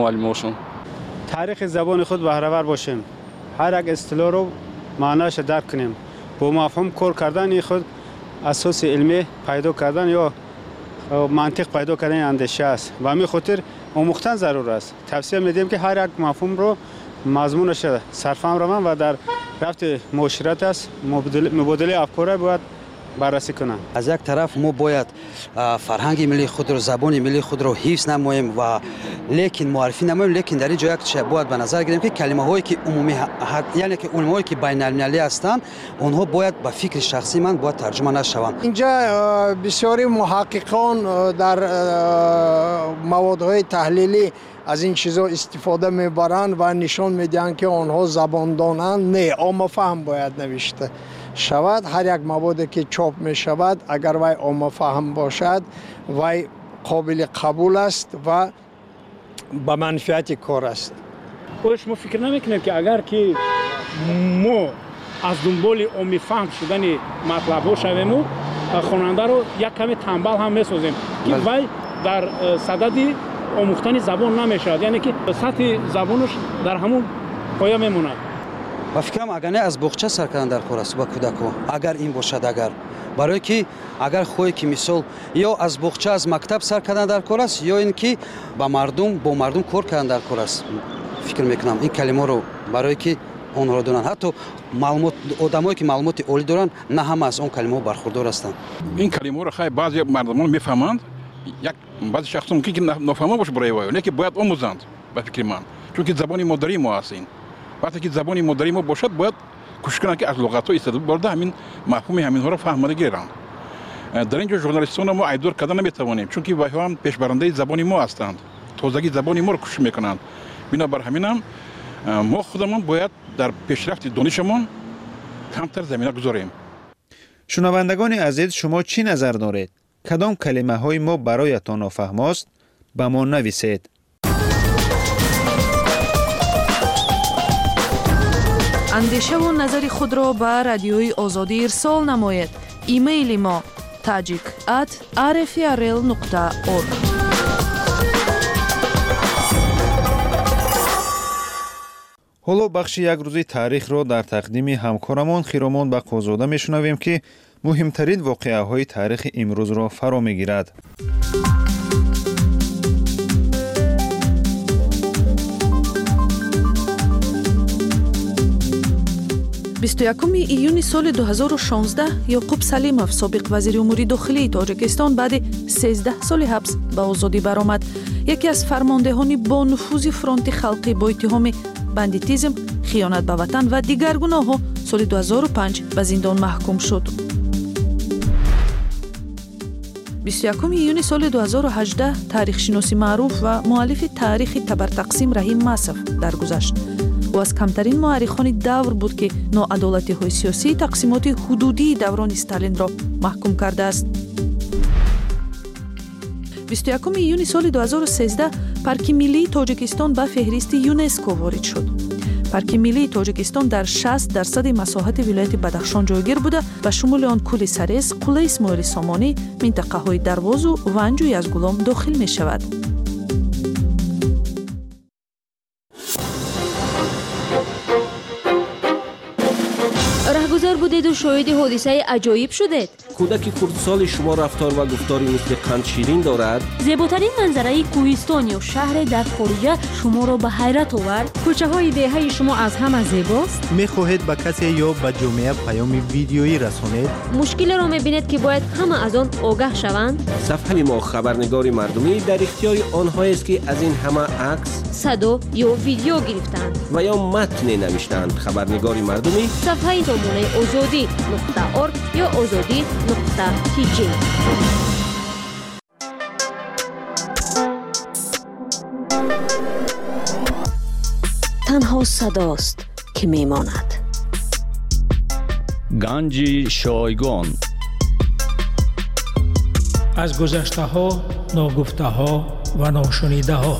معلم‌هاشون. تاریخ زبان خود بهره‌ور باشیم. هر یک اصطلاح رو معناش درک کنیم. با مفهوم کار کردن خود اساس علمی پیدا کردن یا منطق پیدا کردن اندیشه است و همین خاطر آموختن ضرور است. توصیه میدیم که هر یک مفهوم رو مضمونش سرفهم روان و در رفت معاشرت است مبادله افکار باید بررسی کنند. از یک طرف ما باید فرهنگ ملی خود رو زبان ملی خود رو حفظ نماییم و لیکن معرفی نماییم، لیکن در اینجا یک چیز باید به نظر گیریم که کلمه هایی که عمومی یعنی که علمایی که بین المللی هستند اونها باید به فکر شخصی من باید ترجمه نشوند. اینجا بسیاری محققان در موادهای تحلیلی از این چیزا استفاده میبرند و نشان میدن که آنها زبان دانند. نه، عامه فهم باید نوشته شود. هر یک موادی که چاپ می شود اگر وی عامه فهم باشد وی قابل قبول است و به منفعت کار است. شما فکر نمیکنید که اگر که ما از دنبال عامه فهم شدن مطلب ها شویم و خواننده رو یک کمی تنبل هم میسازیم که وی در صدد آموختن زبان نمیشود، یعنی که سطح زبانش در همون پایه میموند. و فکرم اگر نه از بخچه سر کردن در کار است با کودکان، اگر این باشد، اگر برای که اگر خوی که مثال یا از بخچه از مکتب سر کردن در کار است یا اینکه با مردم کار کردن در کار است. فکر میکنم این کلمه رو برای که اون رو دونن حتی معلومات آدمایی که معلومات عالی دارن نه همه از اون کلمه برخوردار هستند. این کلمه رو خیلی بعضی مردمان میفهمند، یک بعضی شخصا ممکن که نفهمه باشه برای وای، نه که باید آموزند به فکر من، چون که زبان مادری ما هستین. وقتی که زبان مادری ما باشد باید کوشش کنند که از لغت‌ها استفاده برده همین مفهوم همین ها را فهمیده گیرند. در اینجا ژورنالیستان ما ایدور کردن نمیتوانیم، چون که وایها هم پیشبرنده زبان ما هستند، تازگی زبان ما را کوشش میکنند. بنابر همین هم ما خودمون باید در پیشرفت دانشمون کمتر زمینه گذاریم. شنوندگان عزیز، شما چی نظر دارید؟ کدام کلمه های ما برایتان نافهم است؟ به ما نویسید. اندیشه و نظر خود را به رادیوی آزادی ارسال نمایید. ایمیل ما tajik@rfrl.org. حالا بخش یک روزی تاریخ را در تقدیم همکارمان خیرامان بقازاده میشنویم که مهمترین واقعه های تاریخ امروز را فرا میگیرد. 21 ایون سال 2016 یعقوب سلیمов سابق وزیر امور داخلی تاجیکستان بعد 13 سال حبس به آزادی برآمد. یکی از فرماندهان با نفوذ فرانت خلقی با اتهام بندیتیزم، خیانت به وطن و دیگر گناه‌ها سال 2005 به زندان محکوم شد. 21 ایون سال 2018 تاریخ شناسی معروف و مؤلف تاریخ تبر تقسیم رحیم مصف درگذشت. او از کمترین مورخان دور بود که ناعدالتی‌های سیاسی تقسیمات حدودی دوران استالین را محکوم کرده است. 21 ایون سال 2013 پارک ملی تاجیکستان به فهرست یونسکو وارد شد. پارک ملی تاجیکستان در 60% مساحت ولایت بدخشان جایگیر بوده و شمول آن کوه سرس، قلعه اسماعیل سامانی، منطقه‌های درواز و ونجوی از گلام داخل می شود. رهگذر بودید و شاهد حادثه عجایب شدید. کودک خردسال شما رفتار و گفتاری مثل قند شیرین دارد. زیباترین منظره کوهستان یا شهر در خارج شما را به حیرت آورد. کوچه های دهه شما از همه زیباست. می‌خواهید به کسی یا به جامعه پیام ویدیویی رسانید؟ مشکل را می‌بینید که باید همه از آن آگاه شوند. صفحه ما خبرنگار مردمی در اختیار آنهایی است که از این همه عکس، صدا یا ویدیو گرفتند و یا متن نوشتند. خبرنگار مردمی صفحه نمونه azadi.org یا azadi.tg. تنها صداست که میماند. گنج شایگان از گذشته ها، ناگفته ها و ناشنیده ها.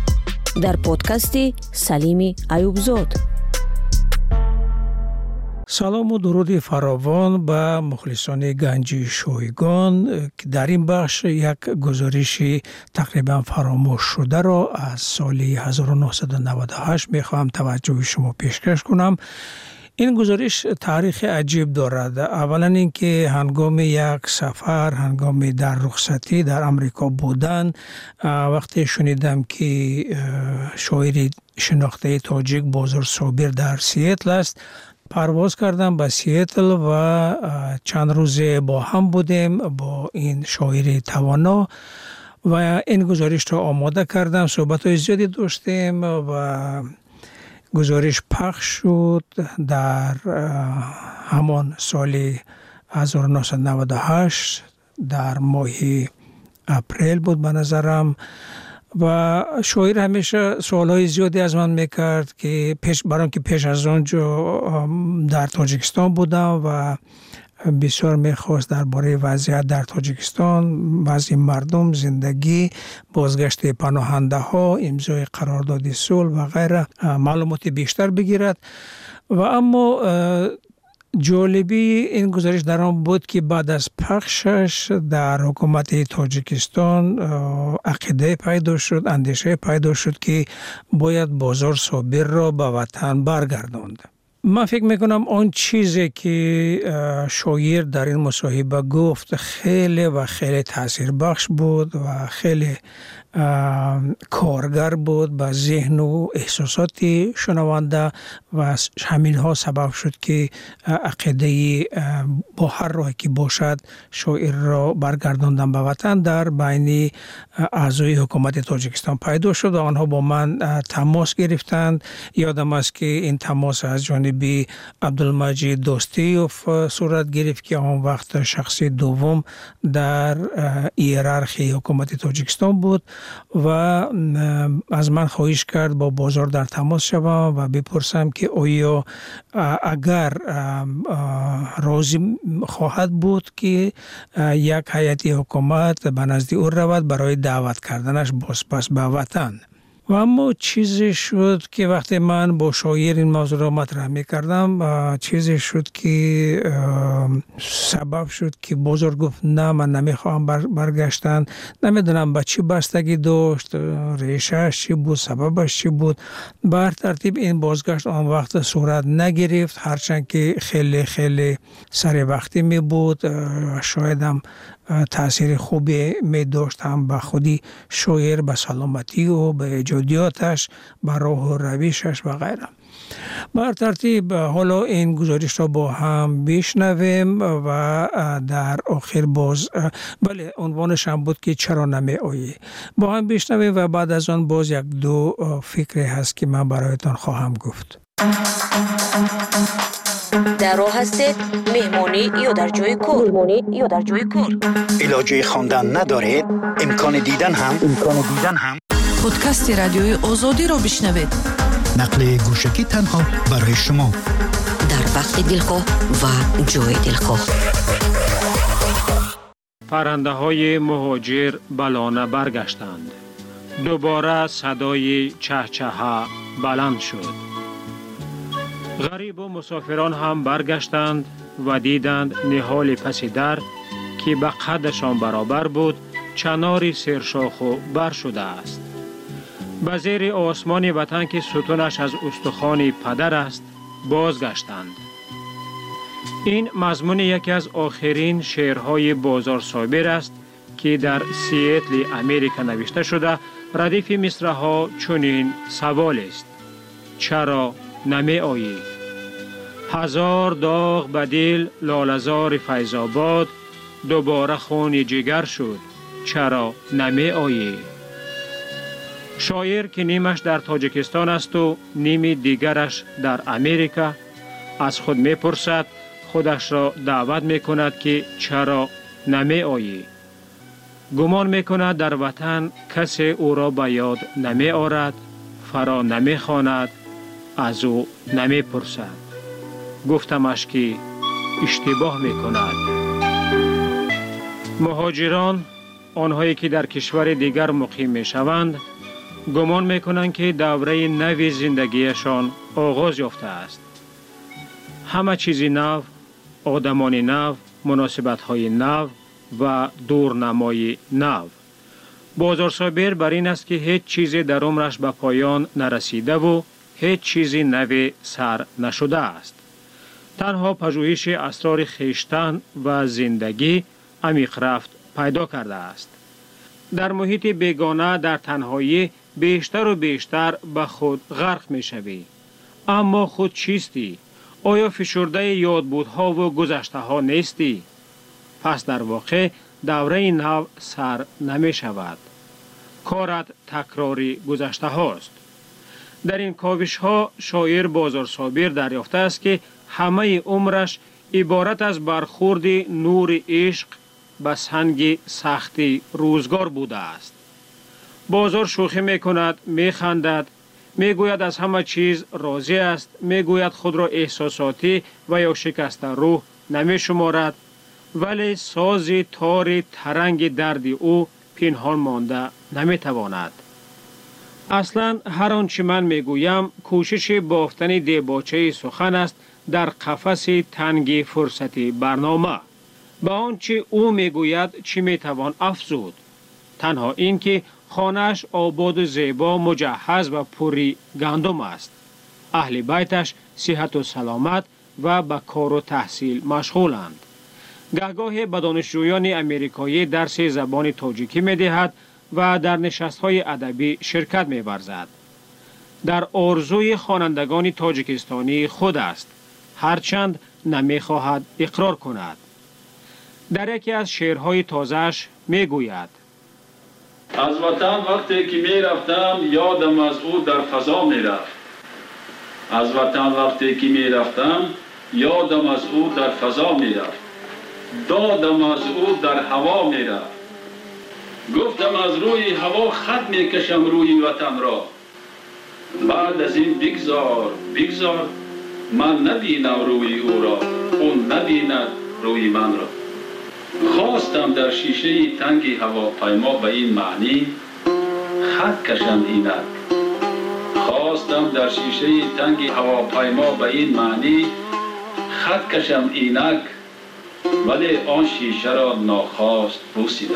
در پادکست سلیم ایوبزاد. سلام و درود فراوان به مخلصان گنج شایگان که در این بخش یک گزارش تقریبا فراموش شده را از سال 1998 میخواهم توجه شما پیشکش کنم. این گزارش تاریخ عجیب دارد. اولا اینکه هنگام یک سفر، هنگام در رخصتی در امریکا بودن، وقتی شنیدم که شاعر شناخته تاجیک بازار صابر در سیاتل است، پرواز کردم به سیاتل و چند روزه با هم بودیم با این شاعر توانا و این گزارش را آماده کردم. صحبت‌های زیادی داشتیم و گزارش پخش شد در همان سال 1998 در ماه اپریل بود به نظرم و شاعر همیشه سوالهای زیادی از من میکرد که برای که پیش از آنجا در تاجیکستان بودم و بسیار میخواست درباره وضعیت در تاجیکستان، وضع مردم، زندگی، بازگشت پناهنده ها، امضای قرارداد صلح و غیره معلومات بیشتر بگیرد. و اما جالبی این گزارش در آن بود که بعد از پخشش در حکومت تاجیکستان عقیده پیدا شد، اندیشه پیدا شد که باید بازار صابر را به وطن برگرداند. من فکر میکنم آن چیزی که شاعر در این مصاحبه گفت خیلی و خیلی تاثیر بخش بود و خیلی کارگر بود به ذهن و احساسات شنونده و همین ها سبب شد که عقیده با هر راهی که باشد شاعر را برگرداندن به وطن در بین اعضای حکومت تاجیکستان پیدا شد و آنها با من تماس گرفتند. یادم است که این تماس از جانب عبدالمجید دوستیوف صورت گرفت که آن وقت شخص دوم در هیرارخی حکومت تاجیکستان بود و از من خواهش کرد با بازار در تماس شوم و بپرسم که آیا اگر راضی خواهد بود که یک هیئت حکومت به نزد او رود برای دعوت کردنش بازپس به وطن. و اما چیزی شد که وقتی من با شاعر این موضوع را مطرح می کردم چیزی شد که سبب شد که بازار گفت نه من نمیخواهم برگشتن. نمیدونم به چی بستگی داشت، ریشهش چی بود، سببش چی بود. بر ترتیب این بازگشت آن وقت صورت نگرفت، هرچند که خیلی خیلی سر وقتی می بود. شاید هم تأثیر خوبی می داشت هم به خودی شاعر، به سلامتی و به ایجادیاتش، به راه و رویشش و غیره. بر ترتیب حالا این گزارش را با هم بشنویم و در آخر باز بله عنوانش هم بود که چرا نمی آیی. با هم بشنویم و بعد از آن باز یک دو فکری هست که من برایتان خواهم گفت. در راه هستید مهمانی یا در جای کار علاجه خواندن ندارید، امکان دیدن هم پادکست رادیوی آزادی را بشنوید. نقل گوشکی تنها برای شما در وقت دلخواه و جای دلخواه. پرنده های مهاجر بلانه برگشتند. دوباره صدای چهچها بلند شد. غریب و مسافران هم برگشتند و دیدند نهال پس در که به قدشان برابر بود چناری سرشاخ و بر شده است. به زیر آسمان وطن که ستونش از استخوان پدر است بازگشتند. این مضمون یکی از آخرین شعرهای بازار صابر است که در سیاتل امریکا نوشته شده. ردیف مصرع‌ها چنین سوال است: چرا نمی آیی؟ هزار داغ به دل لاله‌زار فیض آباد، دوباره خون جگر شد چرا نمی آیی؟ شاعر که نیمش در تاجیکستان است و نیم دیگرش در امریکا از خود می پرسد، خودش را دعوت می کند که چرا نمی آیی؟ گمان می کند در وطن کسی او را به یاد نمی آرد، فرا نمی خواند، از او نمی پرسد. گفتمش که اشتباه می کند. مهاجران، آنهایی که در کشور دیگر مقیم می شوند، گمان می کنند که دوره نوی زندگیشان آغاز یافته است. همه چیز نو، آدمان نو، مناسبت های نو و دورنمای نو. بازار صابر بر این است که هیچ چیزی در عمرش به پایان نرسیده و هیچ چیزی نوی سر نشده است. تنها پژوهش اسرار خویشتن و زندگی عمیق رفت پیدا کرده است. در محیط بیگانه در تنهایی بیشتر و بیشتر به خود غرق می شوی. اما خود چیستی؟ آیا فشرده یادبودها و گذشته ها نیستی؟ پس در واقع دوره نو سر نمی شود. کارت تکراری گذشته هاست. در این کاوش ها شاعر بازار صابر دریافته است که همه عمرش عبارت از برخورد نور عشق به سنگ سختی روزگار بوده است. بازار شوخی می کند، می خندد، می گوید از همه چیز راضی است، می گوید خود را احساساتی و یا شکسته روح نمی شمارد، ولی ساز تار ترنگ درد او پنهان مانده نمی تواند. اصلا هر آنچه من می گویم کوشش بافتن دیباچه سخن است در قفس تنگ فرصتی برنامه. به آنچه او می گوید چی می توان افزود؟ تنها این که خانه‌اش آباد و زیبا، مجهز و پوری گندم است. اهل بیتش صحت و سلامت و به کار و تحصیل مشغولند. گهگاه به دانشجویان امریکایی درس زبان تاجیکی می دهد و در نشست‌های ادبی شرکت می ورزد. در آرزوی خوانندگان تاجیکستانی خود است، هرچند نمی خواهد اقرار کند. در یکی از شعرهای تازه‌اش می گوید: از وطن وقتی که می رفتم یادم از او در فضا می رفت. از وطن وقتی که می رفتم یادم از او در فضا می رفت. دادم از او در هوا می رفت. گفتم از روی هوا خط می کشم روی وطن را. بعد از این بگذار من نبینم روی او را، اون نبیند روی من را. خواستم در شیشه تنگ هواپیما به این معنی خط کشم اینک. خواستم در شیشه تنگ هواپیما به این معنی خط کشم اینک، ولی آن شیشه را ناخواست بوسیدم.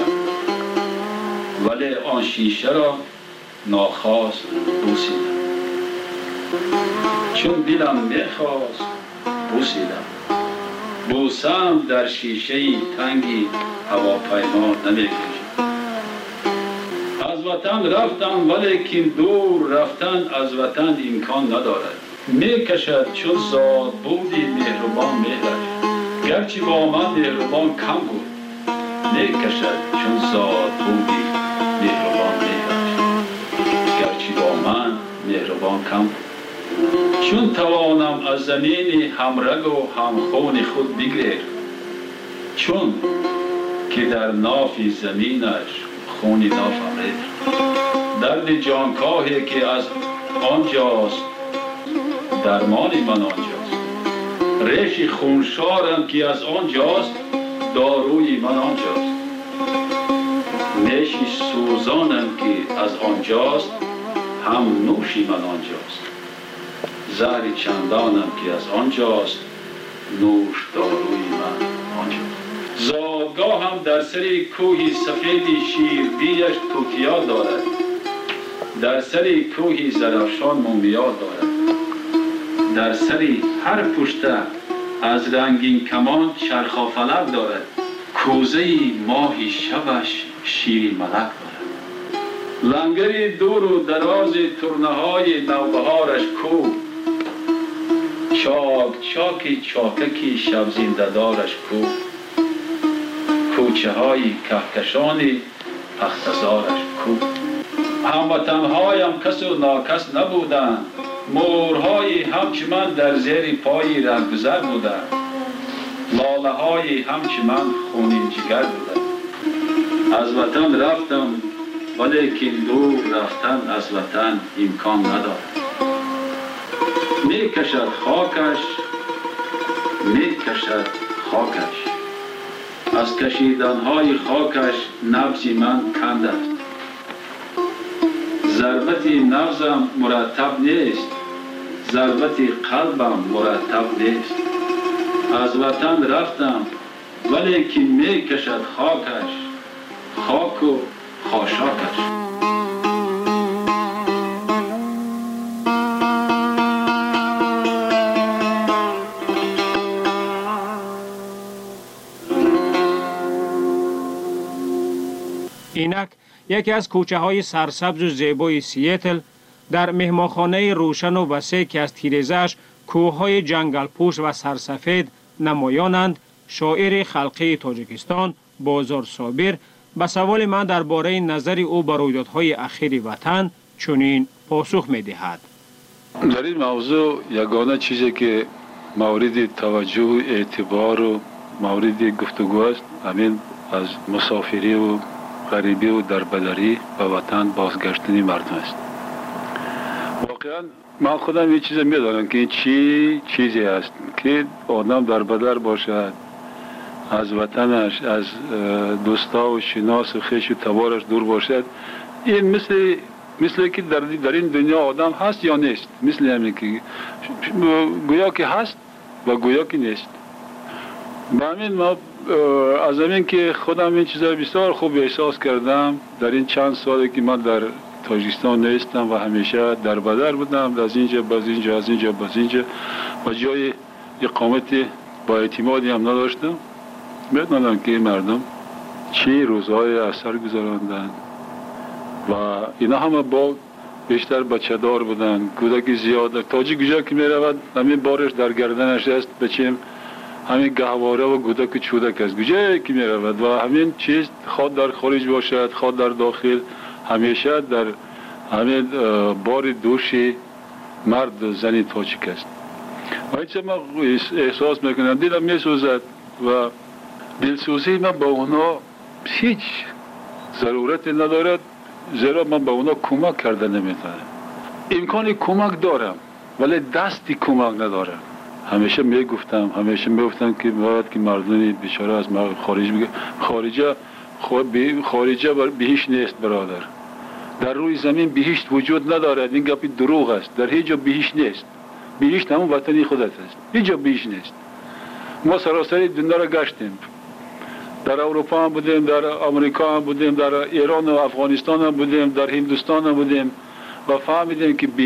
ولی آن شیشه را ناخواست بوسیدم. چون دلم میخواست بوسیدم. بوسم در شیشه تنگی هواپیما نمیکشم. از وطن رفتم ولیکن دور رفتن از وطن امکان ندارد. میکشد چون زاد بودی مهربان مهرش، گرچه با من مهربان کم بود. میکشد چون زاد بودی مهربان مهرش، گرچه با من مهربان کم بود. چون توانم از زمین همرگ و همخون خود بگریر، چون که در ناف زمینش خونی نافم ریخت. درد جانکاهی که از آنجاست درمان من آنجاست. ریش خونشارم که از آنجاست داروی من آنجاست. نیشی سوزانم که از آنجاست هم نوشی من آنجاست. زهر چندانم که از آنجاست نوش داروی من آنجاست. زادگاه هم در سری کوهی سفیدی شیربیش توتیا دارد. در سری کوهی زرافشان مومیا دارد. در سری هر پشته از رنگین کمان چرخافلک دارد. کوزه ماهی شبش شیر ملک دارد. لنگری دور و دراز ترنه های نوبهارش کو. چاکی چاککی شب زنده دارش کو. کوچه های کهکشان پختزارش کو. هموطنهایم کس و ناکس نبودند. مورهای همچه من در زیر پای رهگذر بودند. لاله های همچه من خونین جگر بودند. از وطن رفتم ولیکن دور رفتن از وطن امکان ندارد. می کشد خاکش، می کشد خاکش. از کشیدنهای خاکش نبض من کند است. ضربت نبضم مرتب نیست. ضربت قلبم مرتب نیست. از وطن رفتم ولی که می کشد خاکش، خاک و خاشاکش. اینک یکی از کوچه های سرسبز و زیبای سیاتل در مهمانخانه روشن و وسیع که از تیره‌اش کوههای جنگل پوش و سرسفید نمایانند، شاعر خلقی تاجیکستان بازار صابر به سوال من درباره نظر او بر رویدادهای اخیر وطن چنین پاسخ می‌دهد. در این موضوع یگانه چیزی که مورد توجه و اعتبار و مورد گفتگو است همین از مسافری و غریبی و دربدری به وطن بازگشتن مردم است. واقعا من خودم یه چیز میدانم که این چیزی است که آدم دربدر باشد، از وطنش، از دوستا و شناس و خویش و تبارش دور باشد. این مثل که در این دنیا آدم هست یا نیست، مثل همین که گویا که هست و گویا که نیست. با همین ما از همین که خودم این چیزا بسیار خوب احساس کردم در این چند سالی که من در تاجیکستان نیستم و همیشه دربدر بودم، از اینجا باز اینجا، از اینجا باز اینجا و جای اقامت با اعتمادی هم نداشتم. میدونم که مردم چی روزهای اثر گذراندن و اینا همه با بیشتر بچه دار بودن، کودک زیاد. تاجیک کجا که میرود همین بارش در گردنش است، بچیم همین گهواره و کودک چودک است کجا که میرود و همین چیز خود در خارج باشد خود در داخل همیشه در همین بار دوشی مرد و زنی تاجیک است. و اینچه من احساس میکنم دلم میسوزد و دلسوزی من با اونا هیچ ضرورت ندارد، زیرا من با اونا کمک کرده نمیتونم. امکان کمک دارم ولی دستی کمک ندارم. همیشه میگفتم که باید که مردم بیچاره از خارج بگه خارجه بهشت نیست برادر. در روی زمین بهشت وجود ندارد، این گپی دروغ است. در هیچ جا بهشت نیست. بهشت همون وطنی خودت است. هیچ جا بهشت نیست. ما سراسر دنیا را گشتیم. در اروپا هم بودیم، در آمریکا هم بودیم، در ایران و افغانستان هم بودیم، در هندوستان هم بودیم و فهمیدیم که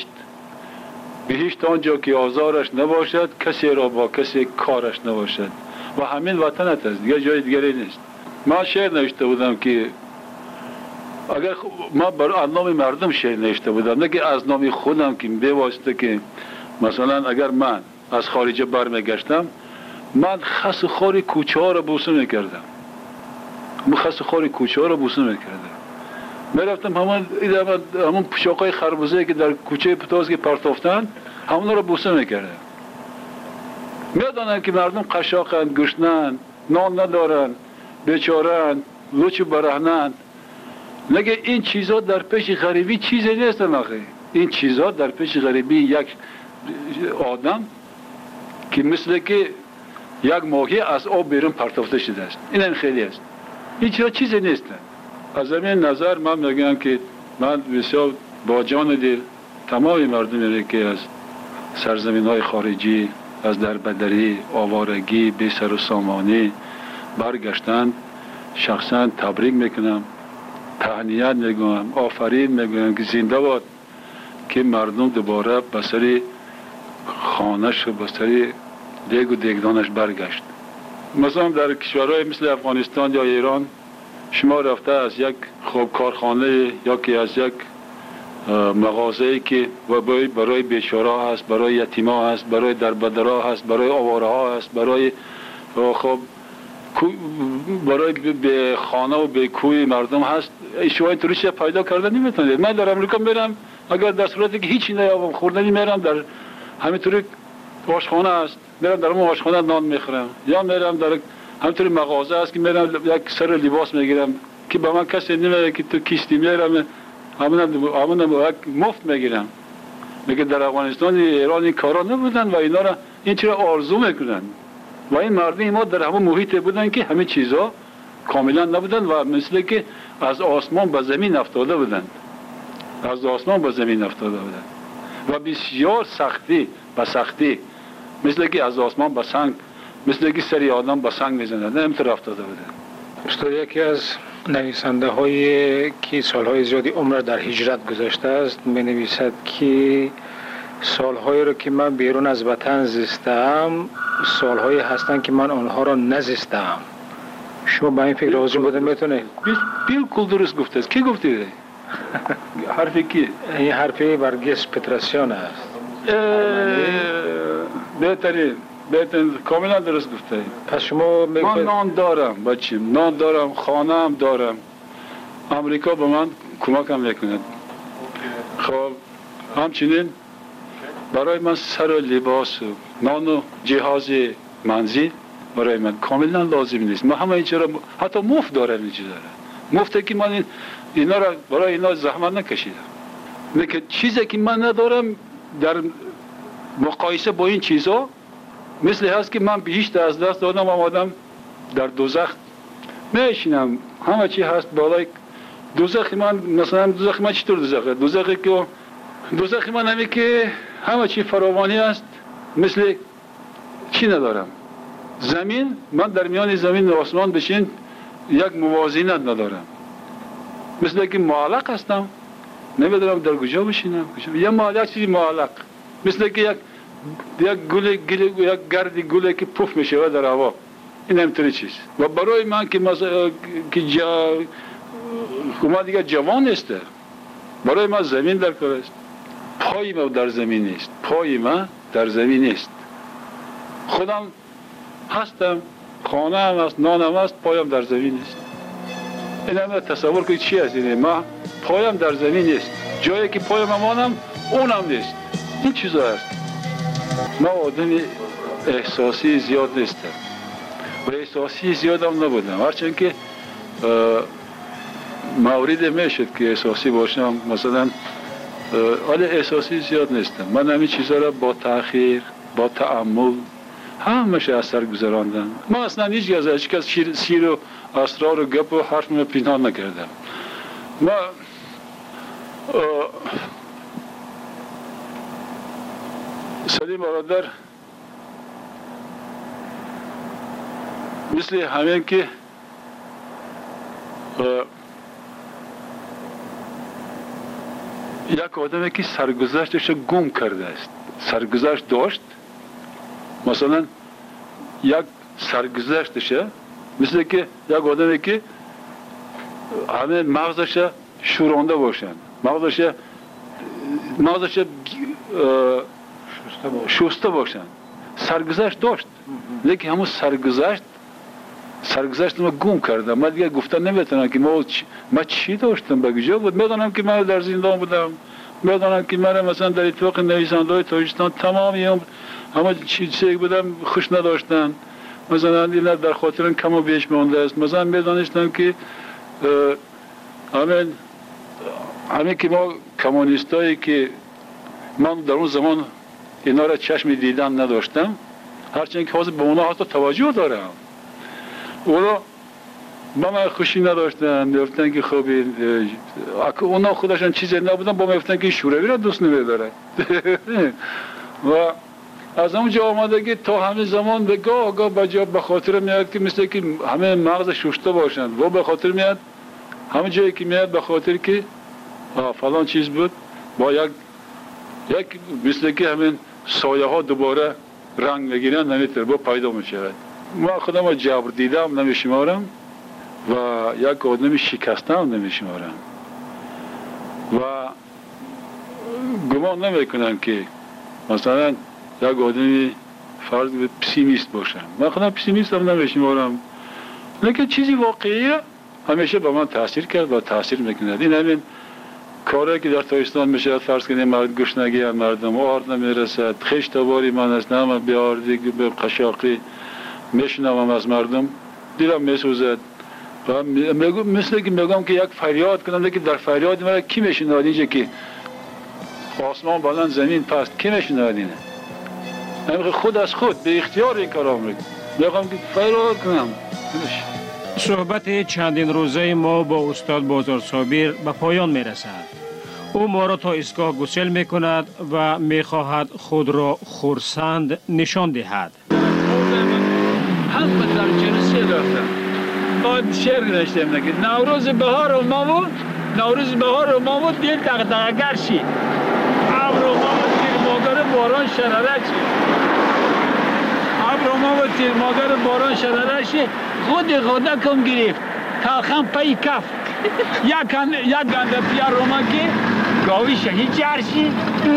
بهشت آنجا که آزارش نباشد، کسی را با کسی کارش نباشد و همین وطنت است، دیگه جای دیگری نیست. من شعر نوشته بودم که اگر ما برای نام مردم شعر نوشته بودم، نه که از نام خودم که به واسطه که مثلا اگر من از خارجه برمیگشتم من خس خاری کوچه ها را بوسه میکردم. میرفتم همون پشاقای خربوزه که در کوچه پتاز که پرتافتن همون را بوسه میکردم. میدانن که مردم قشاقند، گشنند، نان ندارن، بیچارند، لوچ برهنند. نگه این چیزا در پیش غریبی چیزی نیستن آخه. این چیزا در پیش غریبی یک آدم که مثل که یک ماهی از آب بیرون پرتافته شده است. این خیلی است. این چیزی نیستن. از همین نظر من میگم که من بسیار با جان دل تمام مردمی که از سرزمین های خارجی، از دربدری، آوارگی، بی سر و سامانی برگشتند شخصا تبریک میکنم، تهنیت میگم، آفرین میگم که زنده باد که مردم دوباره به سر خانش و به سر دیگ و دیگدانش برگشت. مثلا در کشورهای مثل افغانستان یا ایران شما رفته از یک کارخانه یا که از یک مغازه‌ای که برای بیچاره هست، برای یتیما هست، برای دربدرها هست، برای آواره ها هست، برای به خانه و به کوی مردم هست، شما اینطوری چیز پیدا کردن نمیتونید. من در امریکا میرم اگر در صورتی که هیچی نیابم خوردنی میرم در همینطوری آشخانه است، میرم در اون آشخانه نان میخورم، یا میرم در همینطوری مغازه است که میرم یک سر لباس میگیرم که به من کسی نمیگه که تو کیستی، میرم همون مفت میگیرم. میگه در افغانستان ایران این کارا نبودن و اینا را این چرا آرزو میکنن و این مردم ما در همون محیط بودن که همه چیزا کاملا نبودن و مثل که از آسمان به زمین افتاده بودند. و بسیار سختی به سختی، مثل که از آسمان به سنگ، مثل که سری آدم به سنگ میزنه، نمیتونه افتاده بوده. استاد یکی از نویسنده هایی که سالهای زیادی عمر در هجرت گذاشته است می نویسد که سالهایی رو که من بیرون از وطن زیستم سالهایی هستند که من آنها را نزیستم. شما به این فکر راضی بودن میتونه؟ بالکل درست گفته است. کی گفته؟ حرفی کی؟ این حرفی برگس پتراسیان است. بهترین کاملا درست گفته. پس شما من نان دارم بچیم، نان دارم، خانه هم دارم. امریکا به من کمکم میکند. خب همچنین برای من سر و لباس و نان و جهاز منزل برای من کاملا لازم نیست. من همه این را حتی مفت دارم، این چیزا را مفته که من اینا را برای اینا زحمت نکشیدم. لیکن چیزی که من ندارم در مقایسه با این چیزا مثل هست که من بیشتر از دست دادم، آمدم در دوزخ میشینم، همه چی هست بالای دوزخ من. مثلا دوزخ من چطور دوزخه؟ دوزخ من همی که همه چی فراوانی است، مثل چی ندارم. زمین، من در میان زمین و آسمان بشین یک موازینت ندارم، مثل که معلق هستم، نمیدونم در کجا بشینم. یه معلق چیزی معلق، مثل که یک گل یک گردی گله که پف میشه در هوا. این همینطوری چیز. و برای من که ما دیگه جوان است، برای من زمین در کار است. پای ما در زمین نیست، پای ما در زمین نیست. خودم هستم، خانه هم هست، نانم هست، پایم در زمین نیست. این همه تصور که چی هست؟ ما پایم در زمین نیست، جایی که پایم امانم اونم نیست. این چیزا هست. ما آدم احساسی زیاد نیستم و احساسی زیاد هم نبودم، هرچند که مورد میشد که احساسی باشم، مثلا ولی احساسی زیاد نیستم. من همین چیزا را با تأخیر، با تأمل همش اثر گذراندم. من اصلا هیچ کس سیر و اسرار و گپ و حرف من پنهان نکردم. ما سلیم برادر مثل همین که یک آدمی که سرگذشتش گم کرده است، سرگذشت داشت، مثلا یک سرگذشتش مثل که یک آدمی که همه مغزش شورانده باشند، مغزش شسته باشند. سرگذشت داشت، لیکن همون سرگذشت ما گم کردم. من دیگه گفتن نمیتونم که ما چی داشتم، به کجا بود. میدونم که من در زندان بودم، میدونم که من مثلا در اتفاق نویسنده‌های تاجیکستان تمامی همه چیزی بودم خوش نداشتن، مثلا اینا در خاطرم کم و بیش مونده است. مثلا میدونستم که همین که ما کمونیستایی که من در اون زمان اینا را چشم دیدن نداشتم، هرچند که حاضر به اونا حتی توجه دارم، اونا با من خوشی نداشتن، میگفتن که خب اونا خودشان چیزی نبودن، با من گفتن که شوروی را دوست نمیداره. و از اونجا آمده که تا همین زمان به گاه به خاطر میاد که مثل که همه مغز شسته باشند و به خاطر میاد همه جایی که میاد به خاطر که فلان چیز بود، با یک مثل که همین سایه ها دوباره رنگ میگیرن، نمیتونه با پیدا میشود. ما خودم جبر دیدم نمیشمارم و یک آدمی شکسته هم نمیشمارم و گمان نمیکنم که مثلا یک آدمی فرض به پسیمیست باشم. من خودم پسیمیست هم نمیشمارم، لیکن چیزی واقعیه همیشه به من تاثیر کرد و تاثیر میکند. این همین کاری که در تاجیکستان میشه، فرض کنید مرد گشنگی مردم آرد نمیرسد، خشت باری من است، همه بیاردگی به قشاقی میشنوم از مردم، دیلم میسوزد و مثل که میگم که یک فریاد کنم، لیکن در فریاد مرا کی میشنواد؟ اینجا که آسمان بلند زمین پست، کی میشنواد؟ اینه خود از خود به اختیار این کارا میکنم، میگم که فریاد کنم. صحبت چندین روزه ما با استاد بازار صابر به پایان میرسد. او ما را تا ایستگاه گسل می کند و می خواهد خود را خرسند نشان دهد. هم در جنسی رفتم باید شعر نشتم نگید نوروز بهار و مامود دل دغدغه‌گر شی ابر و مامود تیر مادر باران شرره شی خود کم گرفت تاخم پای کف یک گنده پیار رومکی گاوی شهید جرشی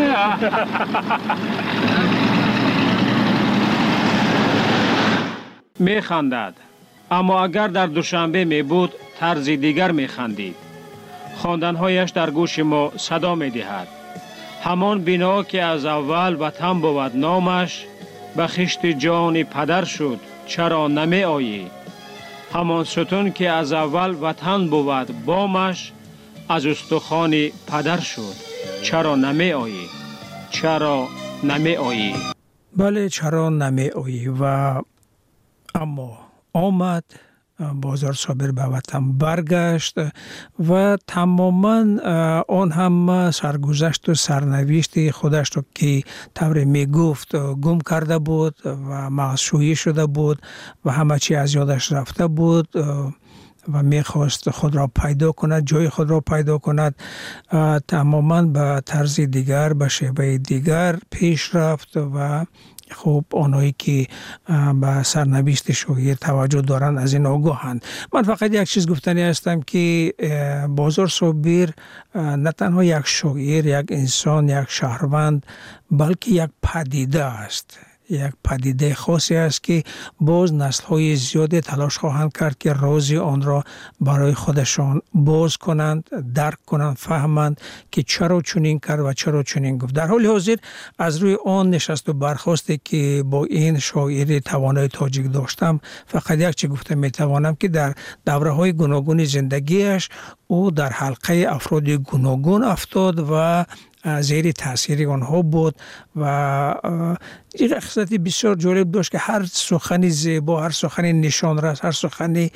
می خندد، اما اگر در دوشنبه می بود طرز دیگر می خندید. خواندنهایش در گوش ما صدا می دهد. همان بنا که از اول وطن بود نامش، به خشت جان پدر شد چرا نمی آیی؟ همان ستون که از اول وطن بود بامش، از استخوان پدر شد چرا نمی آیی؟ چرا نمی آیی؟ بله چرا نمی آیی؟ و اما آمد، بازار صابر به وطن برگشت و تماما آن هم سرگذشت و سرنوشت خودش رو که طور می گفت گم کرده بود و معصویی شده بود و همه چی از یادش رفته بود و میخواست خود را پیدا کند، جای خود را پیدا کند، تماما به طرز دیگر، به شیوه دیگر پیش رفت و خب آنهایی که به سرنوشت شویر توجه دارند از این آگاهند. من فقط یک چیز گفتنی هستم که بازار صابر نه تنها یک شاعر، یک انسان، یک شهروند، بلکه یک پدیده است، یک پدیده خاصی است که باز نسل‌های زیاد تلاش خواهند کرد که راز آن را برای خودشان باز کنند، درک کنند، فهمند که چرا چنین کرد و چرا چنین گفت. در حال حاضر از روی آن نشست و برخاستی که با این شاعر توانای تاجیک داشتم، فقط یک چیز گفته میتوانم که در دوره‌های گوناگون زندگیش او در حلقه افراد گوناگون افتاد و زیر تاثیر آنها بود و این خصلتی بسیار جالب داشت که هر سخنی زیبا، هر سخنی نشانرس، هر سخنی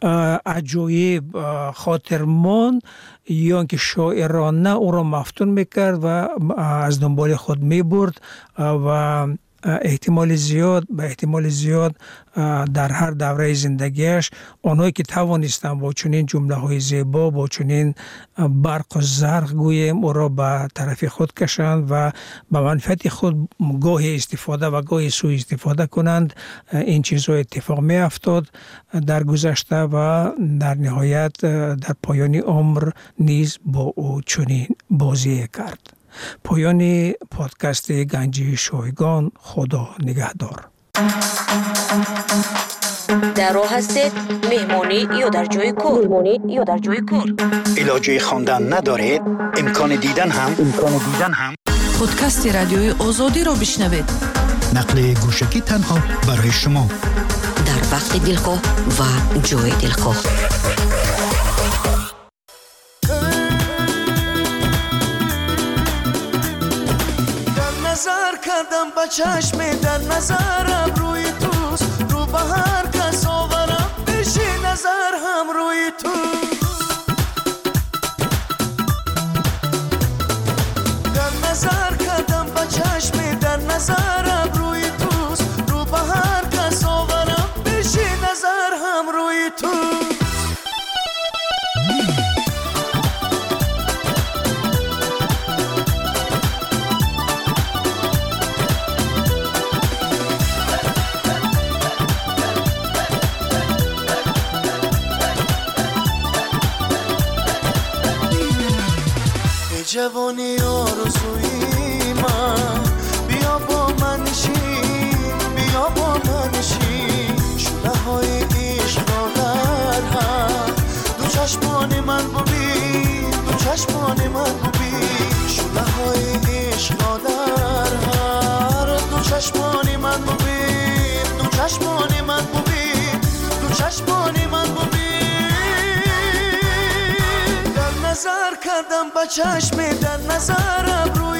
عجایب خاطرماند یا اینکه شاعرانه او را مفتون میکرد و از دنبال خود میبرد و احتمال زیاد در هر دوره زندگیش آنهایی که توانستند با چنین جمله های زیبا، با چنین برق و زرق گویم او را به طرف خود کشند و به منفعت خود گاهی استفاده و گاهی سوء استفاده کنند، این چیزها اتفاق می افتاد در گذشته و در نهایت در پایان عمر نیز با او چنین بازی کرد. پایان پادکست گنجی شایگان. خدا نگهدار. در راه هستید مهمانی یا در جای کار علاجه خواندن ندارید امکان دیدن هم پادکست رادیوی آزادی را بشنوید. نقل گوشکی تنها برای شما در وقت دلخواه و جای دلخواه. نظر کردم با چشم در نظرم روی توست، رو به هر کس آورم پیش نظر هم روی توست. در نظر کردم با چشم در نظرم روی توست، رو به هر کس آورم پیش نظر هم روی توست. جوانی آرزوی من بیا با من نشین، بیا با من نشین، شونه های عشق را در هم دو چشمان من ببین، دو چشمان من ببین، شونه های عشق را در هم دو چشمان من ببین، دو چشمان من ببین، دو چشمان من ببین. نظر کردم با چشم در نظرم روی